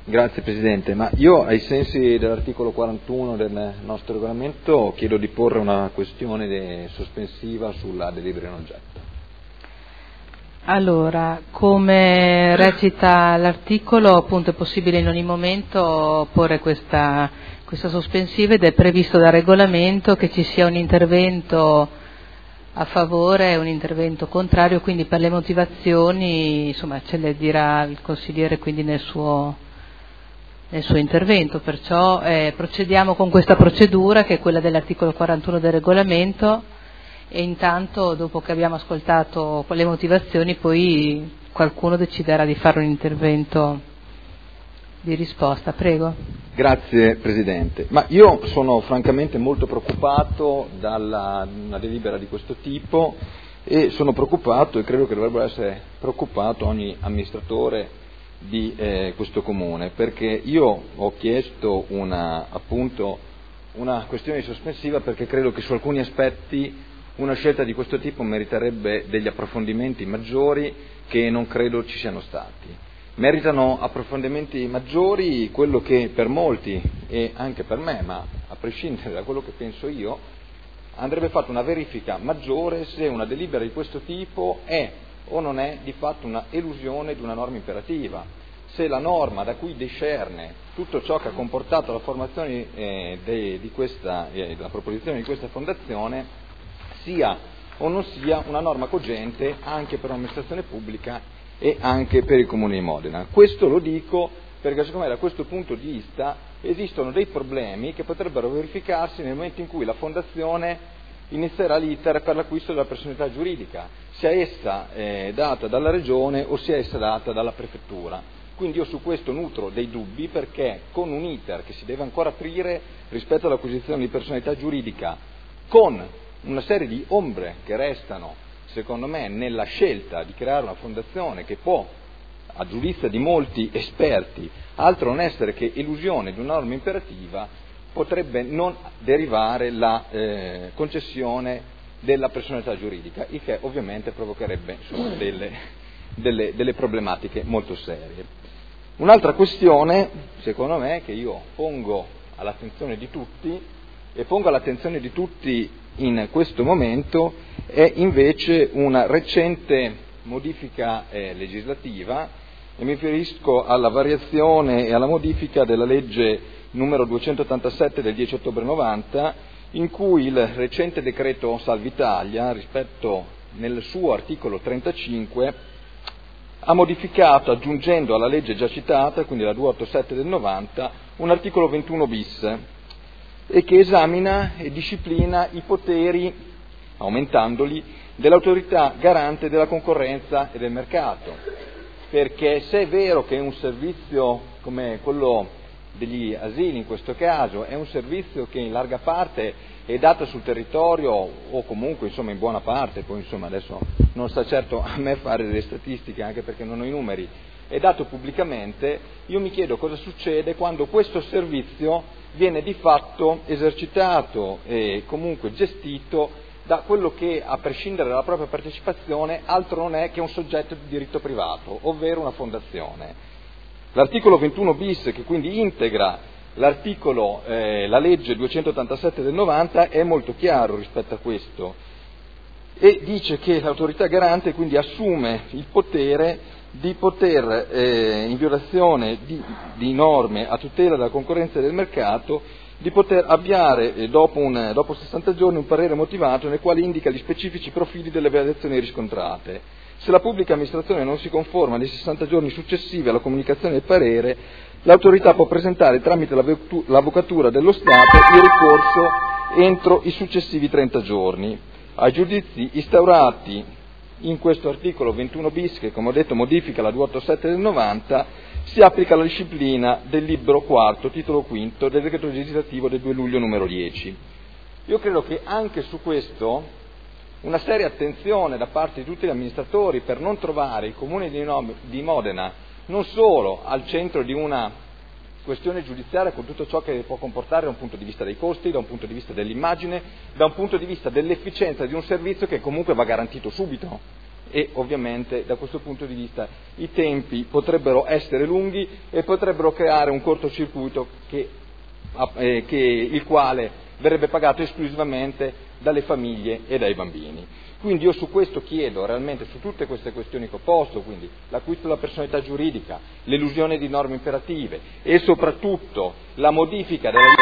Grazie Presidente, ma io ai sensi dell'articolo 41 del nostro regolamento chiedo di porre una questione sospensiva sulla delibera in oggetto. Allora, come recita l'articolo, appunto è possibile in ogni momento porre questa sospensiva ed è previsto dal regolamento che ci sia un intervento a favore e un intervento contrario, quindi per le motivazioni insomma ce le dirà il consigliere quindi nel suo intervento, perciò procediamo con questa procedura che è quella dell'articolo 41 del regolamento e intanto dopo che abbiamo ascoltato le motivazioni poi qualcuno deciderà di fare un intervento di risposta. Prego. Grazie Presidente, ma io sono francamente molto preoccupato dalla una delibera di questo tipo e sono preoccupato e credo che dovrebbero essere preoccupato ogni amministratore di questo Comune, perché io ho chiesto una questione sospensiva perché credo che su alcuni aspetti una scelta di questo tipo meriterebbe degli approfondimenti maggiori che non credo ci siano stati. Meritano approfondimenti maggiori quello che per molti e anche per me, ma a prescindere da quello che penso io, andrebbe fatta una verifica maggiore se una delibera di questo tipo è o non è di fatto una elusione di una norma imperativa, se la norma da cui discerne tutto ciò che ha comportato la formazione la proposizione di questa fondazione sia o non sia una norma cogente anche per l'amministrazione pubblica e anche per il Comune di Modena. Questo lo dico perché secondo me da questo punto di vista esistono dei problemi che potrebbero verificarsi nel momento in cui la Fondazione inizierà l'iter per l'acquisto della personalità giuridica, sia essa data dalla Regione o sia essa data dalla Prefettura. Quindi io su questo nutro dei dubbi perché con un iter che si deve ancora aprire rispetto all'acquisizione di personalità giuridica, con una serie di ombre che restano secondo me nella scelta di creare una fondazione che può, a giudizio di molti esperti, altro non essere che elusione di una norma imperativa, potrebbe non derivare la concessione della personalità giuridica, il che ovviamente provocherebbe insomma, delle problematiche molto serie. Un'altra questione, secondo me, che io pongo all'attenzione di tutti e pongo all'attenzione di tutti in questo momento è invece una recente modifica legislativa e mi riferisco alla variazione e alla modifica della legge numero 287 del 10 ottobre 90 in cui il recente decreto Salva Italia rispetto nel suo articolo 35 ha modificato aggiungendo alla legge già citata, quindi la 287 del 90, un articolo 21 bis e che esamina e disciplina i poteri, aumentandoli, dell'autorità garante della concorrenza e del mercato. Perché se è vero che un servizio come quello degli asili in questo caso è un servizio che in larga parte è dato sul territorio o comunque insomma in buona parte, poi insomma adesso non sta certo a me fare delle statistiche anche perché non ho i numeri, è dato pubblicamente, io mi chiedo cosa succede quando questo servizio viene di fatto esercitato e comunque gestito da quello che, a prescindere dalla propria partecipazione, altro non è che un soggetto di diritto privato, ovvero una fondazione. L'articolo 21 bis, che quindi integra la legge 287 del 90, è molto chiaro rispetto a questo e dice che l'autorità garante quindi assume il potere di poter, in violazione di norme a tutela della concorrenza e del mercato, di poter avviare dopo 60 giorni un parere motivato nel quale indica gli specifici profili delle violazioni riscontrate. Se la pubblica amministrazione non si conforma nei 60 giorni successivi alla comunicazione del parere, l'autorità può presentare tramite l'Avvocatura dello Stato il ricorso entro i successivi 30 giorni. Ai giudizi instaurati in questo articolo 21 bis, che come ho detto modifica la 287 del 90, si applica la disciplina del libro quarto, titolo quinto, del decreto legislativo del 2 luglio numero 10. Io credo che anche su questo una seria attenzione da parte di tutti gli amministratori per non trovare il Comune di Modena non solo al centro di una questione giudiziaria con tutto ciò che può comportare da un punto di vista dei costi, da un punto di vista dell'immagine, da un punto di vista dell'efficienza di un servizio che comunque va garantito subito, e ovviamente da questo punto di vista i tempi potrebbero essere lunghi e potrebbero creare un cortocircuito il quale verrebbe pagato esclusivamente dalle famiglie e dai bambini. Quindi io su questo chiedo realmente, su tutte queste questioni che ho posto, quindi l'acquisto della personalità giuridica, l'elusione di norme imperative e soprattutto la modifica della